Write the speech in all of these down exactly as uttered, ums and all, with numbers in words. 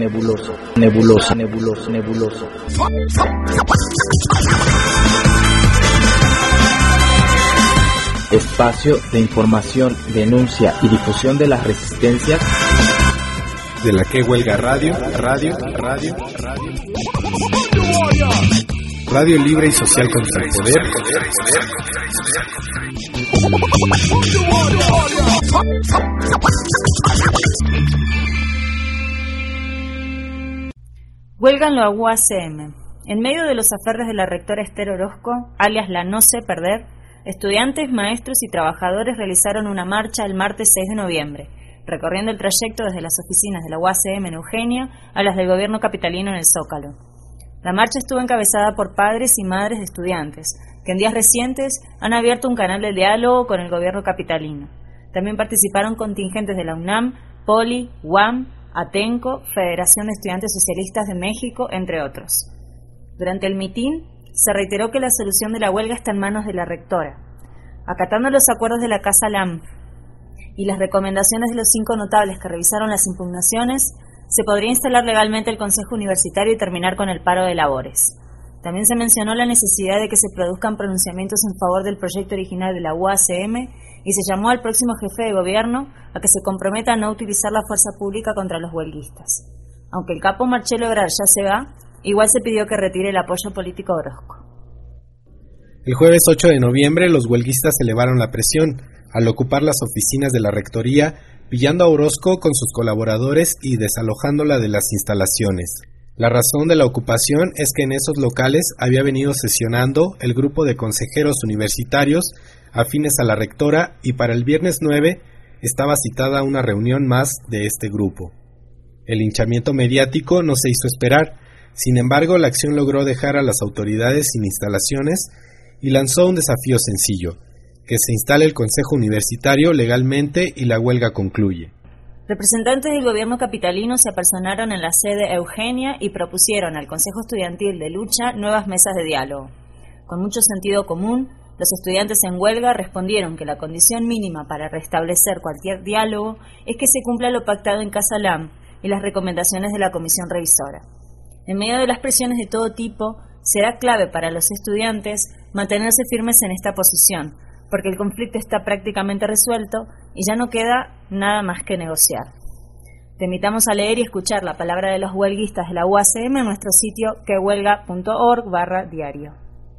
nebuloso, nebuloso, nebuloso, nebuloso. Espacio de información, denuncia y difusión de las resistencias de la que huelga radio, radio, radio, radio. Radio libre y social contra el poder. Huelga en la U A C M. En medio de los aferres de la rectora Esther Orozco, alias la no sé perder, estudiantes, maestros y trabajadores realizaron una marcha el martes seis de noviembre, recorriendo el trayecto desde las oficinas de la U A C M en Eugenia a las del gobierno capitalino en el Zócalo. La marcha estuvo encabezada por padres y madres de estudiantes, que en días recientes han abierto un canal de diálogo con el gobierno capitalino. También participaron contingentes de la UNAM, Poli, U A M, Atenco, Federación de Estudiantes Socialistas de México, entre otros. Durante el mitin, se reiteró que la solución de la huelga está en manos de la rectora. Acatando los acuerdos de la Casa LAM y las recomendaciones de los cinco notables que revisaron las impugnaciones, se podría instalar legalmente el Consejo Universitario y terminar con el paro de labores. También se mencionó la necesidad de que se produzcan pronunciamientos en favor del proyecto original de la U A C M y se llamó al próximo jefe de gobierno a que se comprometa a no utilizar la fuerza pública contra los huelguistas. Aunque el capo Marcelo Ebrard ya se va, igual se pidió que retire el apoyo político a Orozco. El jueves ocho de noviembre los huelguistas elevaron la presión al ocupar las oficinas de la rectoría, pillando a Orozco con sus colaboradores y desalojándola de las instalaciones. La razón de la ocupación es que en esos locales había venido sesionando el grupo de consejeros universitarios afines a la rectora y para el viernes nueve estaba citada una reunión más de este grupo. El linchamiento mediático no se hizo esperar, sin embargo la acción logró dejar a las autoridades sin instalaciones y lanzó un desafío sencillo: que se instale el Consejo Universitario legalmente y la huelga concluye. Representantes del gobierno capitalino se apersonaron en la sede Eugenia y propusieron al Consejo Estudiantil de Lucha nuevas mesas de diálogo. Con mucho sentido común, los estudiantes en huelga respondieron que la condición mínima para restablecer cualquier diálogo es que se cumpla lo pactado en Casa LAM y las recomendaciones de la Comisión Revisora. En medio de las presiones de todo tipo, será clave para los estudiantes mantenerse firmes en esta posición, porque el conflicto está prácticamente resuelto y ya no queda nada más que negociar. Te invitamos a leer y escuchar la palabra de los huelguistas de la U A C M en nuestro sitio quehuelga punto org barra diario.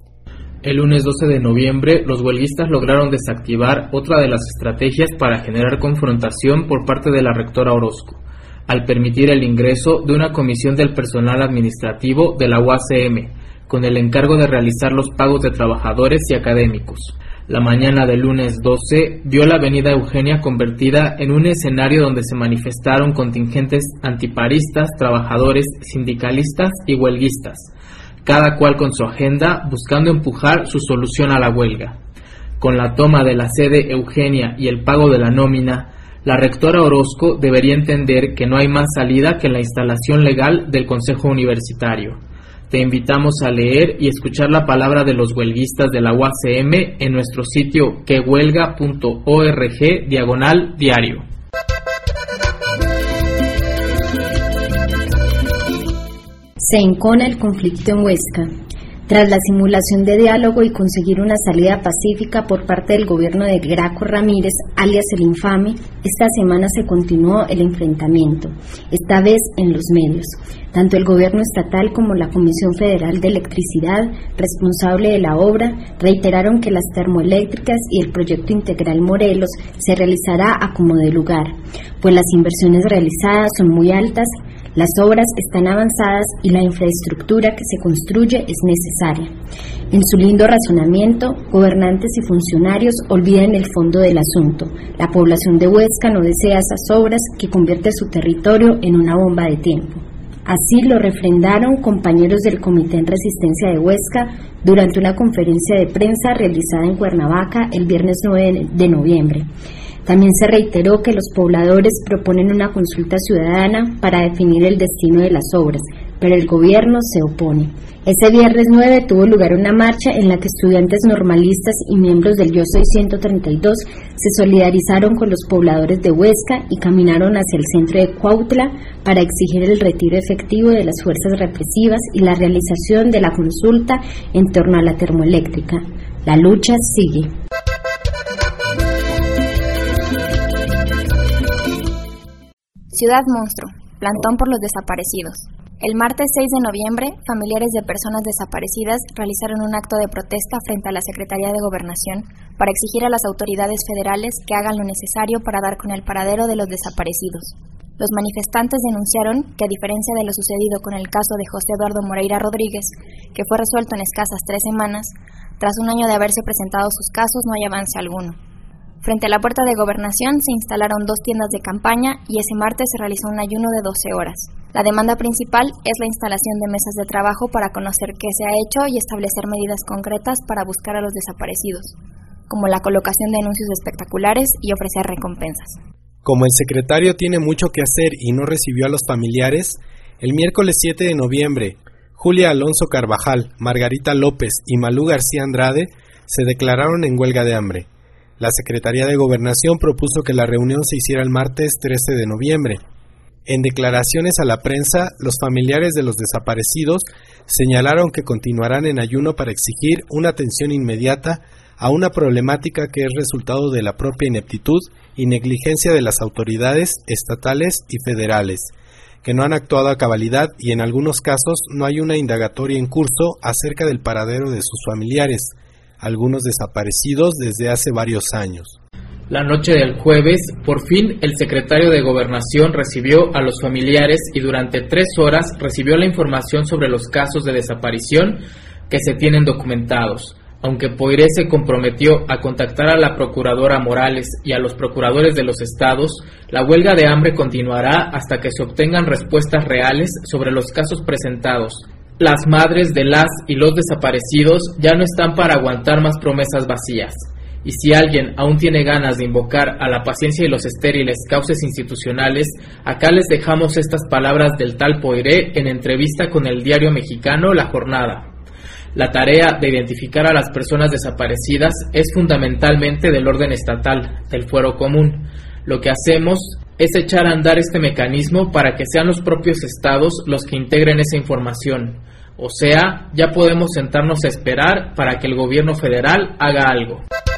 El lunes doce de noviembre, los huelguistas lograron desactivar otra de las estrategias para generar confrontación por parte de la rectora Orozco, al permitir el ingreso de una comisión del personal administrativo de la U A C M, con el encargo de realizar los pagos de trabajadores y académicos. La mañana del lunes doce vio la avenida Eugenia convertida en un escenario donde se manifestaron contingentes antiparistas, trabajadores, sindicalistas y huelguistas, cada cual con su agenda buscando empujar su solución a la huelga. Con la toma de la sede Eugenia y el pago de la nómina, la rectora Orozco debería entender que no hay más salida que la instalación legal del Consejo Universitario. Te invitamos a leer y escuchar la palabra de los huelguistas de la U A C M en nuestro sitio quehuelga punto org diagonal diario. Se encona el conflicto en Huesca. Tras la simulación de diálogo y conseguir una salida pacífica por parte del gobierno de Graco Ramírez, alias el infame, esta semana se continuó el enfrentamiento, esta vez en los medios. Tanto el gobierno estatal como la Comisión Federal de Electricidad, responsable de la obra, reiteraron que las termoeléctricas y el proyecto integral Morelos se realizará a como dé lugar, pues las inversiones realizadas son muy altas, las obras están avanzadas y la infraestructura que se construye es necesaria. En su lindo razonamiento, gobernantes y funcionarios olvidan el fondo del asunto. La población de Huesca no desea esas obras que convierte su territorio en una bomba de tiempo. Así lo refrendaron compañeros del Comité en Resistencia de Huesca durante una conferencia de prensa realizada en Cuernavaca el viernes nueve de noviembre. También se reiteró que los pobladores proponen una consulta ciudadana para definir el destino de las obras, pero el gobierno se opone. Ese viernes nueve tuvo lugar una marcha en la que estudiantes normalistas y miembros del Yo Soy ciento treinta y dos se solidarizaron con los pobladores de Huesca y caminaron hacia el centro de Cuautla para exigir el retiro efectivo de las fuerzas represivas y la realización de la consulta en torno a la termoeléctrica. La lucha sigue. Ciudad Monstruo, plantón por los desaparecidos. El martes seis de noviembre, familiares de personas desaparecidas realizaron un acto de protesta frente a la Secretaría de Gobernación para exigir a las autoridades federales que hagan lo necesario para dar con el paradero de los desaparecidos. Los manifestantes denunciaron que, a diferencia de lo sucedido con el caso de José Eduardo Moreira Rodríguez, que fue resuelto en escasas tres semanas, tras un año de haberse presentado sus casos no hay avance alguno. Frente a la puerta de Gobernación se instalaron dos tiendas de campaña y ese martes se realizó un ayuno de doce horas. La demanda principal es la instalación de mesas de trabajo para conocer qué se ha hecho y establecer medidas concretas para buscar a los desaparecidos, como la colocación de anuncios espectaculares y ofrecer recompensas. Como el secretario tiene mucho que hacer y no recibió a los familiares, el miércoles siete de noviembre, Julia Alonso Carvajal, Margarita López y Malú García Andrade se declararon en huelga de hambre. La Secretaría de Gobernación propuso que la reunión se hiciera el martes trece de noviembre. En declaraciones a la prensa, los familiares de los desaparecidos señalaron que continuarán en ayuno para exigir una atención inmediata a una problemática que es resultado de la propia ineptitud y negligencia de las autoridades estatales y federales, que no han actuado a cabalidad y en algunos casos no hay una indagatoria en curso acerca del paradero de sus familiares, algunos desaparecidos desde hace varios años. La noche del jueves, por fin, el secretario de Gobernación recibió a los familiares y durante tres horas recibió la información sobre los casos de desaparición que se tienen documentados. Aunque Poiré se comprometió a contactar a la procuradora Morales y a los procuradores de los estados, la huelga de hambre continuará hasta que se obtengan respuestas reales sobre los casos presentados. Las madres de las y los desaparecidos ya no están para aguantar más promesas vacías. Y si alguien aún tiene ganas de invocar a la paciencia y los estériles cauces institucionales, acá les dejamos estas palabras del tal Poiré en entrevista con el diario mexicano La Jornada. La tarea de identificar a las personas desaparecidas es fundamentalmente del orden estatal, del fuero común. Lo que hacemos es echar a andar este mecanismo para que sean los propios estados los que integren esa información. O sea, ya podemos sentarnos a esperar para que el gobierno federal haga algo.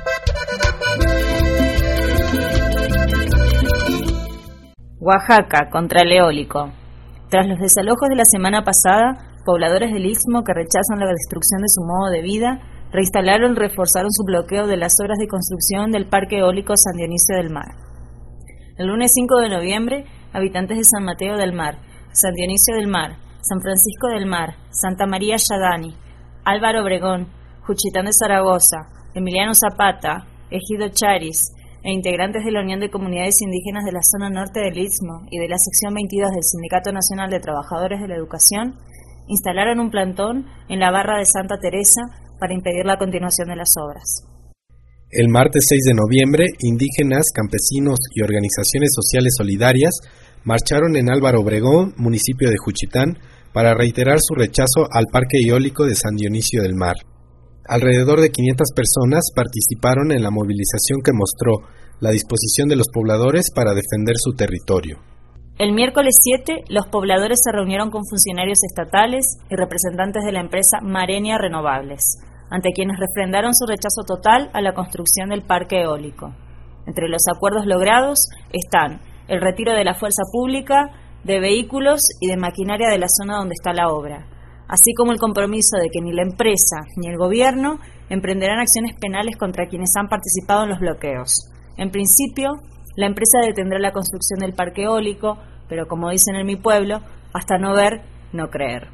Oaxaca contra el eólico. Tras los desalojos de la semana pasada, pobladores del Istmo que rechazan la destrucción de su modo de vida, reinstalaron y reforzaron su bloqueo de las obras de construcción del Parque Eólico San Dionisio del Mar. El lunes cinco de noviembre, habitantes de San Mateo del Mar, San Dionisio del Mar, San Francisco del Mar, Santa María Yadani, Álvaro Obregón, Juchitán de Zaragoza, Emiliano Zapata, Ejido Charis e integrantes de la Unión de Comunidades Indígenas de la Zona Norte del Istmo y de la Sección veintidós del Sindicato Nacional de Trabajadores de la Educación, instalaron un plantón en la barra de Santa Teresa para impedir la continuación de las obras. El martes seis de noviembre, indígenas, campesinos y organizaciones sociales solidarias marcharon en Álvaro Obregón, municipio de Juchitán, para reiterar su rechazo al Parque Eólico de San Dionisio del Mar. Alrededor de quinientas personas participaron en la movilización que mostró la disposición de los pobladores para defender su territorio. El miércoles siete, los pobladores se reunieron con funcionarios estatales y representantes de la empresa Marenia Renovables, ante quienes refrendaron su rechazo total a la construcción del parque eólico. Entre los acuerdos logrados están el retiro de la fuerza pública, de vehículos y de maquinaria de la zona donde está la obra, así como el compromiso de que ni la empresa ni el gobierno emprenderán acciones penales contra quienes han participado en los bloqueos. En principio, la empresa detendrá la construcción del parque eólico, pero como dicen en mi pueblo, hasta no ver, no creer.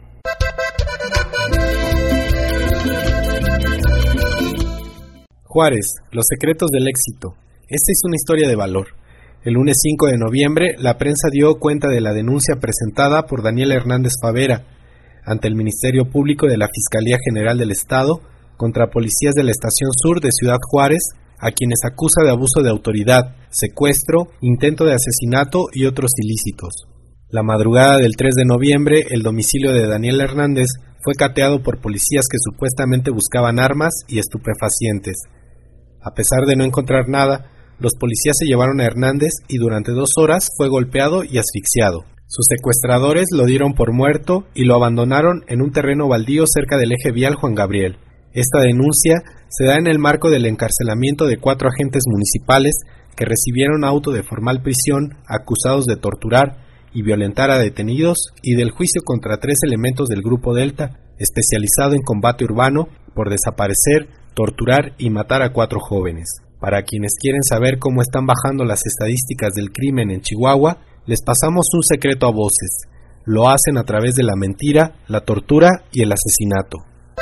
Juárez, los secretos del éxito. Esta es una historia de valor. El lunes cinco de noviembre, la prensa dio cuenta de la denuncia presentada por Daniel Hernández Favera ante el Ministerio Público de la Fiscalía General del Estado contra policías de la Estación Sur de Ciudad Juárez, a quienes acusa de abuso de autoridad, secuestro, intento de asesinato y otros ilícitos. La madrugada del tres de noviembre, el domicilio de Daniel Hernández fue cateado por policías que supuestamente buscaban armas y estupefacientes. A pesar de no encontrar nada, los policías se llevaron a Hernández y durante dos horas fue golpeado y asfixiado. Sus secuestradores lo dieron por muerto y lo abandonaron en un terreno baldío cerca del eje vial Juan Gabriel. Esta denuncia se da en el marco del encarcelamiento de cuatro agentes municipales que recibieron auto de formal prisión acusados de torturar y violentar a detenidos y del juicio contra tres elementos del Grupo Delta, especializado en combate urbano, por desaparecer, torturar y matar a cuatro jóvenes. Para quienes quieren saber cómo están bajando las estadísticas del crimen en Chihuahua, les pasamos un secreto a voces. Lo hacen a través de la mentira, la tortura y el asesinato.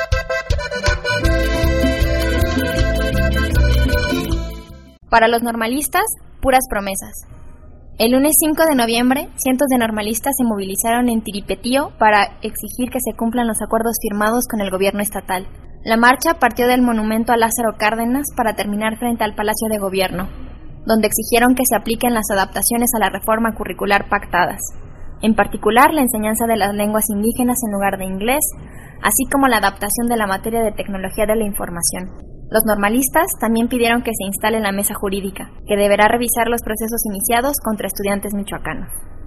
Para los normalistas, puras promesas. El lunes cinco de noviembre, cientos de normalistas se movilizaron en Tiripetío para exigir que se cumplan los acuerdos firmados con el gobierno estatal. La marcha partió del monumento a Lázaro Cárdenas para terminar frente al Palacio de Gobierno, donde exigieron que se apliquen las adaptaciones a la reforma curricular pactadas, en particular la enseñanza de las lenguas indígenas en lugar de inglés, así como la adaptación de la materia de tecnología de la información. Los normalistas también pidieron que se instale la mesa jurídica, que deberá revisar los procesos iniciados contra estudiantes michoacanos.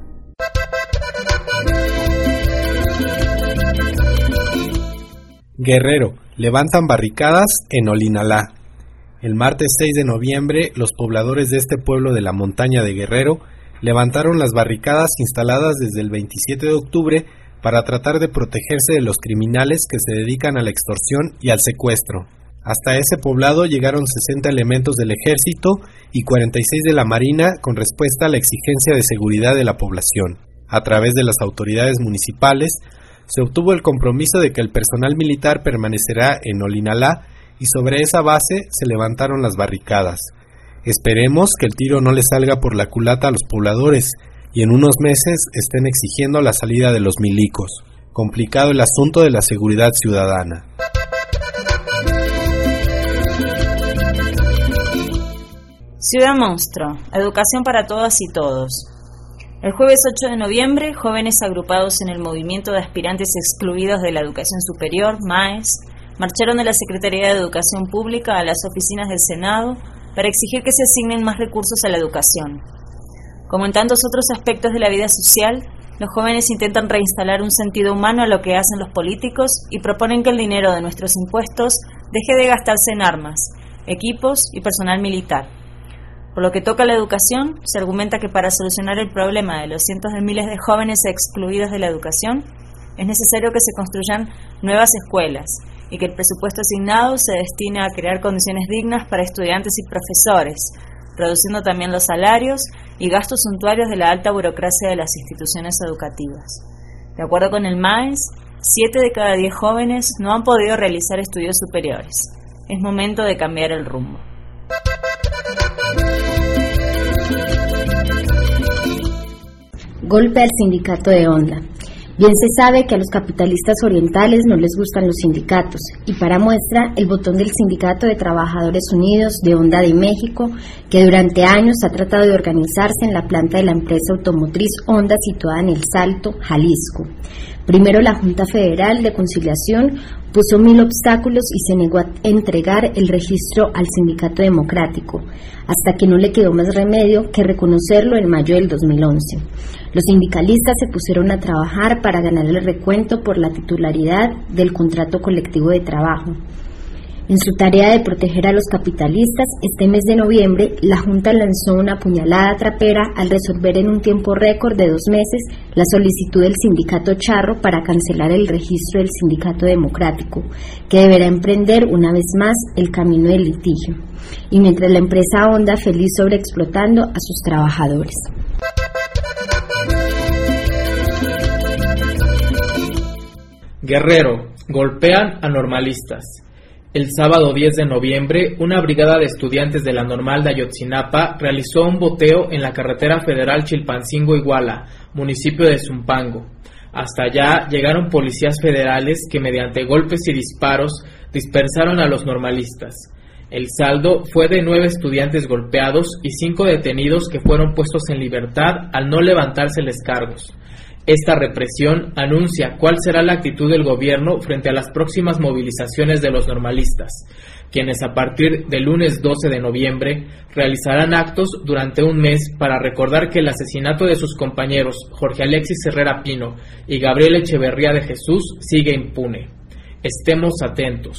Guerrero, levantan barricadas en Olinalá. El martes seis de noviembre, los pobladores de este pueblo de la montaña de Guerrero levantaron las barricadas instaladas desde el veintisiete de octubre para tratar de protegerse de los criminales que se dedican a la extorsión y al secuestro. Hasta ese poblado llegaron sesenta elementos del ejército y cuarenta y seis de la marina con respuesta a la exigencia de seguridad de la población. A través de las autoridades municipales, se obtuvo el compromiso de que el personal militar permanecerá en Olinalá y sobre esa base se levantaron las barricadas. Esperemos que el tiro no le salga por la culata a los pobladores y en unos meses estén exigiendo la salida de los milicos. Complicado el asunto de la seguridad ciudadana. Ciudad Monstruo, educación para todas y todos. El jueves ocho de noviembre, jóvenes agrupados en el Movimiento de Aspirantes Excluidos de la Educación Superior, MAES, marcharon de la Secretaría de Educación Pública a las oficinas del Senado para exigir que se asignen más recursos a la educación. Como en tantos otros aspectos de la vida social, los jóvenes intentan reinstalar un sentido humano a lo que hacen los políticos y proponen que el dinero de nuestros impuestos deje de gastarse en armas, equipos y personal militar. Por lo que toca a la educación, se argumenta que para solucionar el problema de los cientos de miles de jóvenes excluidos de la educación, es necesario que se construyan nuevas escuelas y que el presupuesto asignado se destine a crear condiciones dignas para estudiantes y profesores, reduciendo también los salarios y gastos suntuarios de la alta burocracia de las instituciones educativas. De acuerdo con el MAES, siete de cada diez jóvenes no han podido realizar estudios superiores. Es momento de cambiar el rumbo. Golpe al sindicato de Honda. Bien se sabe que a los capitalistas orientales no les gustan los sindicatos, y para muestra el botón del Sindicato de Trabajadores Unidos de Honda de México, que durante años ha tratado de organizarse en la planta de la empresa automotriz Honda situada en El Salto, Jalisco. Primero la Junta Federal de Conciliación puso mil obstáculos y se negó a entregar el registro al Sindicato Democrático, hasta que no le quedó más remedio que reconocerlo en mayo del dos mil once. Los sindicalistas se pusieron a trabajar para ganar el recuento por la titularidad del contrato colectivo de trabajo. En su tarea de proteger a los capitalistas, este mes de noviembre, la Junta lanzó una puñalada trapera al resolver en un tiempo récord de dos meses la solicitud del sindicato Charro para cancelar el registro del Sindicato Democrático, que deberá emprender una vez más el camino del litigio, y mientras la empresa Honda feliz sobreexplotando a sus trabajadores. Guerrero, golpean a normalistas. El sábado diez de noviembre, una brigada de estudiantes de la Normal de Ayotzinapa realizó un boteo en la carretera federal Chilpancingo-Iguala, municipio de Zumpango. Hasta allá llegaron policías federales que mediante golpes y disparos dispersaron a los normalistas. El saldo fue de nueve estudiantes golpeados y cinco detenidos que fueron puestos en libertad al no levantárseles cargos. Esta represión anuncia cuál será la actitud del gobierno frente a las próximas movilizaciones de los normalistas, quienes a partir del lunes doce de noviembre realizarán actos durante un mes para recordar que el asesinato de sus compañeros Jorge Alexis Herrera Pino y Gabriel Echeverría de Jesús sigue impune. Estemos atentos.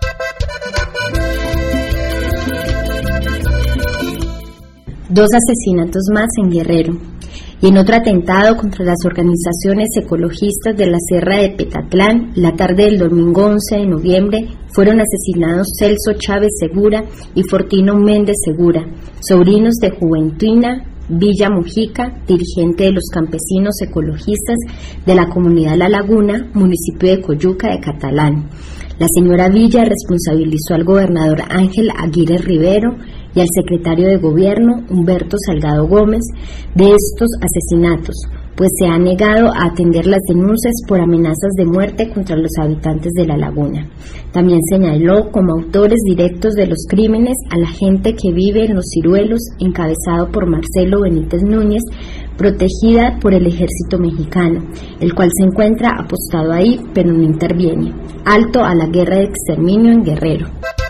Dos asesinatos más en Guerrero. Y en otro atentado contra las organizaciones ecologistas de la Sierra de Petatlán, la tarde del domingo once de noviembre, fueron asesinados Celso Chávez Segura y Fortino Méndez Segura, sobrinos de Juventina Villa Mujica, dirigente de los campesinos ecologistas de la comunidad La Laguna, municipio de Coyuca de Catalán. La señora Villa responsabilizó al gobernador Ángel Aguirre Rivero y al secretario de Gobierno, Humberto Salgado Gómez, de estos asesinatos, pues se ha negado a atender las denuncias por amenazas de muerte contra los habitantes de la laguna. También señaló como autores directos de los crímenes a la gente que vive en Los Ciruelos, encabezado por Marcelo Benítez Núñez, protegida por el ejército mexicano, el cual se encuentra apostado ahí, pero no interviene. Alto a la guerra de exterminio en Guerrero.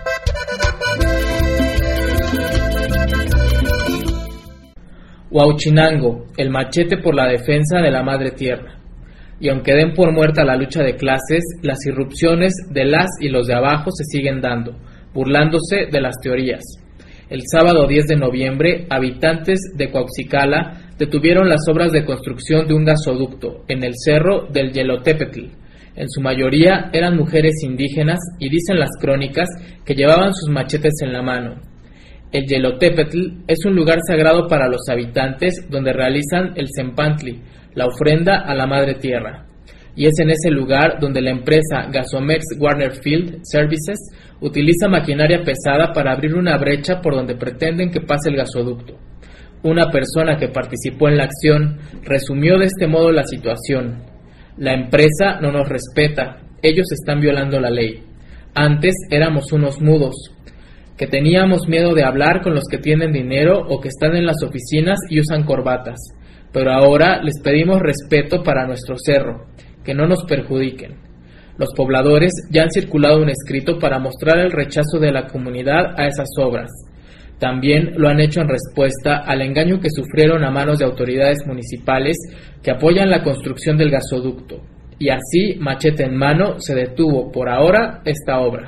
Huauchinango, el machete por la defensa de la madre tierra. Y aunque den por muerta la lucha de clases, las irrupciones de las y los de abajo se siguen dando, burlándose de las teorías. El sábado diez de noviembre, habitantes de Coaxicala detuvieron las obras de construcción de un gasoducto en el cerro del Yelotepetl. En su mayoría eran mujeres indígenas y dicen las crónicas que llevaban sus machetes en la mano. El Yelotepetl es un lugar sagrado para los habitantes donde realizan el Zempantli, la ofrenda a la madre tierra. Y es en ese lugar donde la empresa Gasomex Warner Field Services utiliza maquinaria pesada para abrir una brecha por donde pretenden que pase el gasoducto. Una persona que participó en la acción resumió de este modo la situación. La empresa no nos respeta, ellos están violando la ley. Antes éramos unos mudos, que teníamos miedo de hablar con los que tienen dinero o que están en las oficinas y usan corbatas, pero ahora les pedimos respeto para nuestro cerro, que no nos perjudiquen. Los pobladores ya han circulado un escrito para mostrar el rechazo de la comunidad a esas obras. También lo han hecho en respuesta al engaño que sufrieron a manos de autoridades municipales que apoyan la construcción del gasoducto. Y así, machete en mano, se detuvo por ahora esta obra.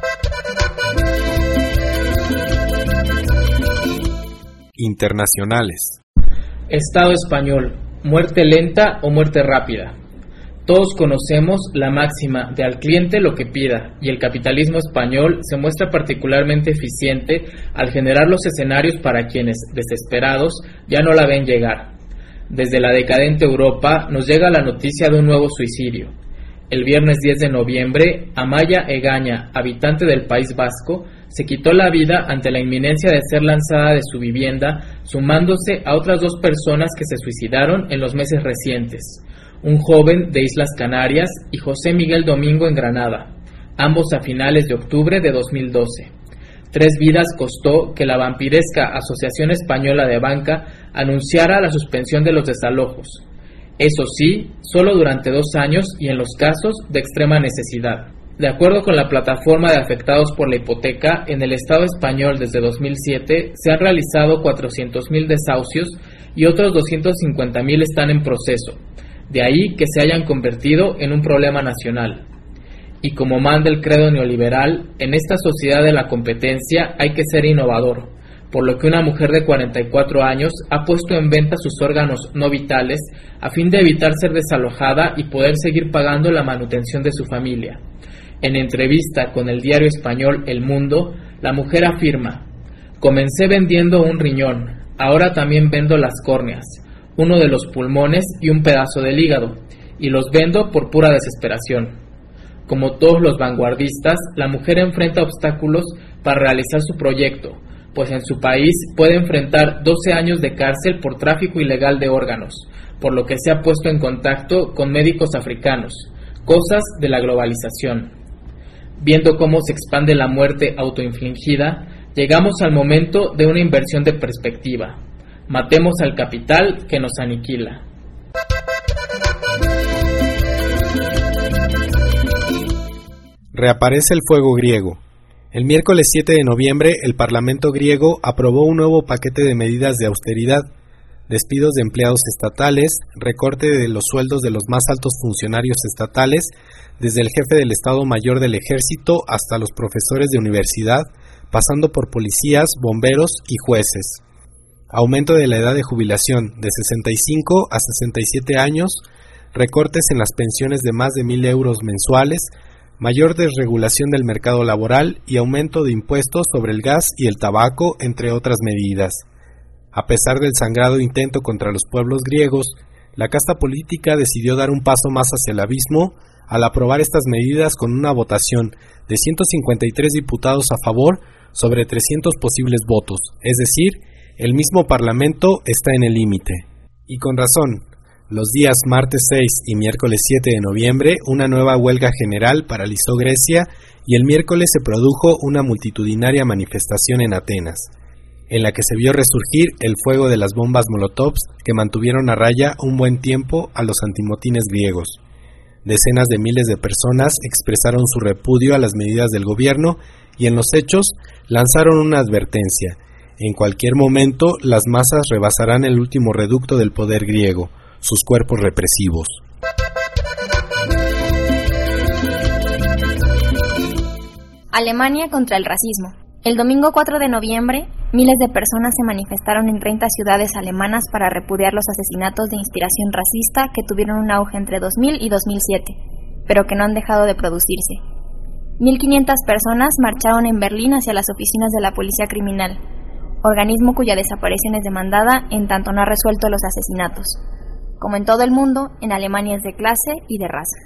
Internacionales. Estado español, muerte lenta o muerte rápida. Todos conocemos la máxima de al cliente lo que pida, y el capitalismo español se muestra particularmente eficiente al generar los escenarios para quienes, desesperados, ya no la ven llegar. Desde la decadente Europa nos llega la noticia de un nuevo suicidio. El viernes diez de noviembre, Amaya Egaña, habitante del País Vasco, se quitó la vida ante la inminencia de ser lanzada de su vivienda, sumándose a otras dos personas que se suicidaron en los meses recientes, un joven de Islas Canarias y José Miguel Domingo en Granada, ambos a finales de octubre de dos mil doce. Tres vidas costó que la vampiresca Asociación Española de Banca anunciara la suspensión de los desalojos. Eso sí, solo durante dos años y en los casos de extrema necesidad. De acuerdo con la plataforma de afectados por la hipoteca, en el Estado español desde dos mil siete se han realizado cuatrocientos mil desahucios y otros doscientos cincuenta mil están en proceso. De ahí que se hayan convertido en un problema nacional. Y como manda el credo neoliberal, en esta sociedad de la competencia hay que ser innovador, por lo que una mujer de cuarenta y cuatro años ha puesto en venta sus órganos no vitales a fin de evitar ser desalojada y poder seguir pagando la manutención de su familia. En entrevista con el diario español El Mundo, la mujer afirma: comencé vendiendo un riñón, ahora también vendo las córneas, uno de los pulmones y un pedazo del hígado, y los vendo por pura desesperación. Como todos los vanguardistas, la mujer enfrenta obstáculos para realizar su proyecto, pues en su país puede enfrentar doce años de cárcel por tráfico ilegal de órganos, por lo que se ha puesto en contacto con médicos africanos, cosas de la globalización. Viendo cómo se expande la muerte autoinfligida, llegamos al momento de una inversión de perspectiva. Matemos al capital que nos aniquila. Reaparece el fuego griego. El miércoles siete de noviembre, el Parlamento griego aprobó un nuevo paquete de medidas de austeridad, despidos de empleados estatales, recorte de los sueldos de los más altos funcionarios estatales, desde el jefe del Estado Mayor del Ejército hasta los profesores de universidad, pasando por policías, bomberos y jueces. Aumento de la edad de jubilación de sesenta y cinco a sesenta y siete años, recortes en las pensiones de más de mil euros mensuales, mayor desregulación del mercado laboral y aumento de impuestos sobre el gas y el tabaco, entre otras medidas. A pesar del sangrado intento contra los pueblos griegos, la casta política decidió dar un paso más hacia el abismo al aprobar estas medidas con una votación de ciento cincuenta y tres diputados a favor sobre trescientos posibles votos, es decir, el mismo Parlamento está en el límite. Y con razón. Los días martes seis y miércoles siete de noviembre, una nueva huelga general paralizó Grecia y el miércoles se produjo una multitudinaria manifestación en Atenas, en la que se vio resurgir el fuego de las bombas Molotovs que mantuvieron a raya un buen tiempo a los antimotines griegos. Decenas de miles de personas expresaron su repudio a las medidas del gobierno y en los hechos lanzaron una advertencia: en cualquier momento las masas rebasarán el último reducto del poder griego, sus cuerpos represivos. Alemania contra el racismo. El domingo cuatro de noviembre, miles de personas se manifestaron en treinta ciudades alemanas para repudiar los asesinatos de inspiración racista que tuvieron un auge entre dos mil y dos mil siete, pero que no han dejado de producirse. mil quinientas personas marcharon en Berlín hacia las oficinas de la Policía Criminal, organismo cuya desaparición es demandada en tanto no ha resuelto los asesinatos. Como en todo el mundo, en Alemania es de clase y de raza.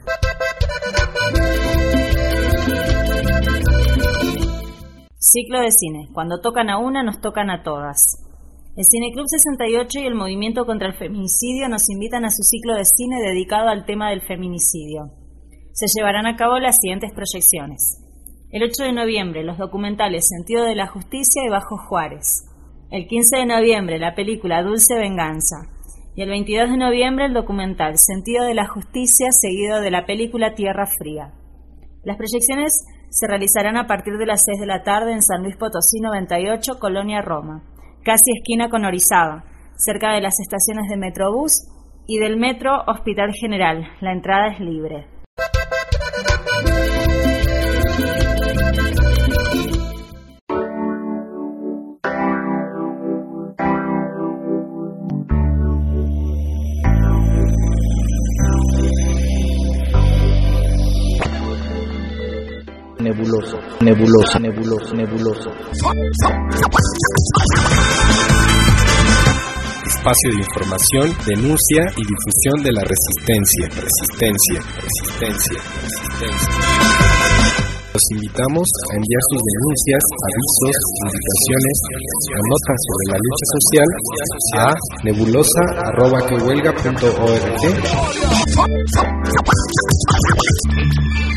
Ciclo de cine. Cuando tocan a una, nos tocan a todas. El Cineclub sesenta y ocho y el Movimiento contra el Feminicidio nos invitan a su ciclo de cine dedicado al tema del feminicidio. Se llevarán a cabo las siguientes proyecciones. El ocho de noviembre, los documentales Sentido de la Justicia y Bajo Juárez. El quince de noviembre, la película Dulce Venganza. Y el veintidós de noviembre el documental Sentido de la Justicia, seguido de la película Tierra Fría. Las proyecciones se realizarán a partir de las seis de la tarde en San Luis Potosí noventa y ocho, Colonia Roma, casi esquina con Orizaba, cerca de las estaciones de Metrobús y del Metro Hospital General. La entrada es libre. Nebuloso, nebuloso, nebuloso, nebuloso. Espacio de información, denuncia y difusión de la resistencia, resistencia, resistencia, resistencia. Los invitamos a enviar sus denuncias, avisos, invitaciones o notas sobre la lucha social a nebulosa arroba que huelga punto org.